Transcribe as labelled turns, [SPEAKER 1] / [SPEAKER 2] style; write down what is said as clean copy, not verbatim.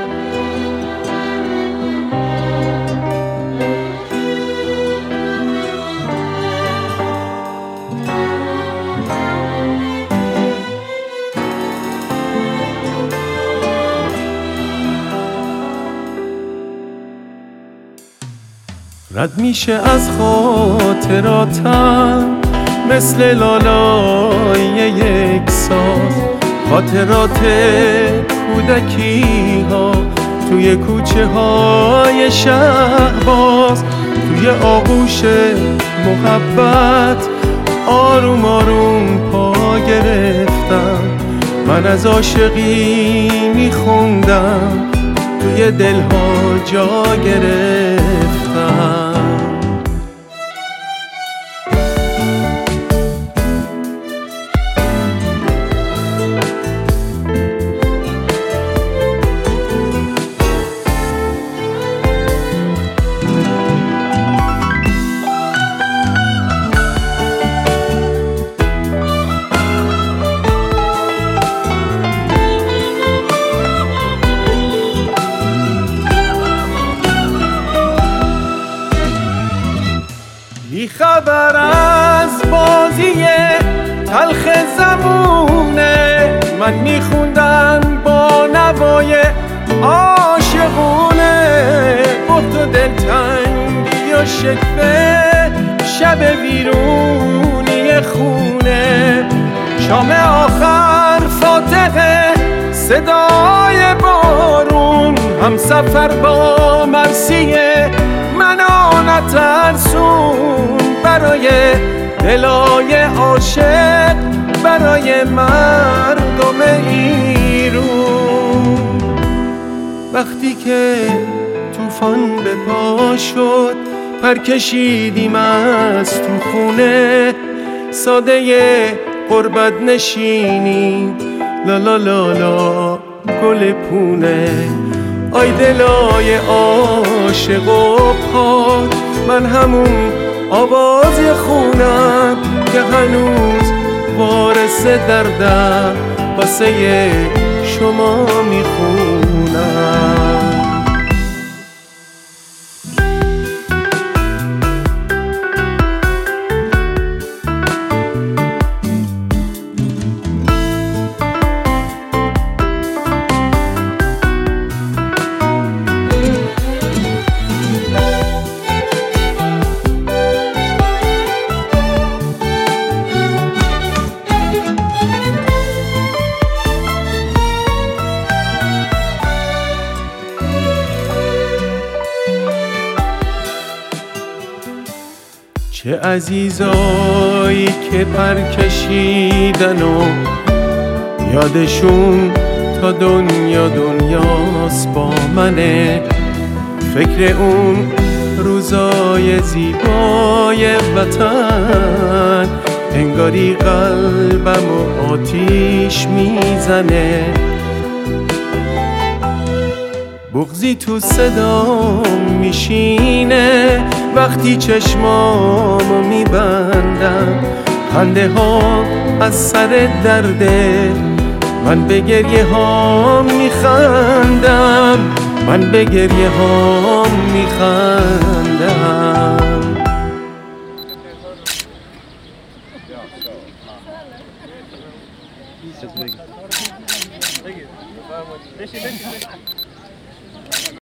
[SPEAKER 1] رد میشه از خاطراتم مثل لالای یک ساز، خاطرات کودکی ها توی کوچه های شهباز، توی آغوش محبت آروم آروم پا گرفتم. من از عاشقی میخوندم، توی دلها جا گرفتم. بی خبر از بازی تلخ زمونه، من میخوندم با نوای عاشقونه. بغض و دلتنگی و شکوه، شب ویرونی خونه. شام آخر فاتحه، صدای بارون، هم سفر با مرثیه منو نترسون. برای دلای عاشق، برای مردم ایرون. وقتی که طوفان به پا شد، پر کشیدیم از تو خونه. ساده غربت نشینیم، لا لا لا لا گل پونه. آی دلای عاشق و پاک، من همون آواز خونم که هنوز وارث دردم، واسه شما میخونم. چه عزیزایی که پر کشیدن و یادشون تا دنیا دنیاست با منه. فکر اون روزای زیبای وطن، انگاری قلبم و آتیش میزنه. بغضی تو صدام میشینه وقتی چشمامو میبندم. خنده ها از سر درده، من به گریه هام میخندم، من به گریه هام میخندم.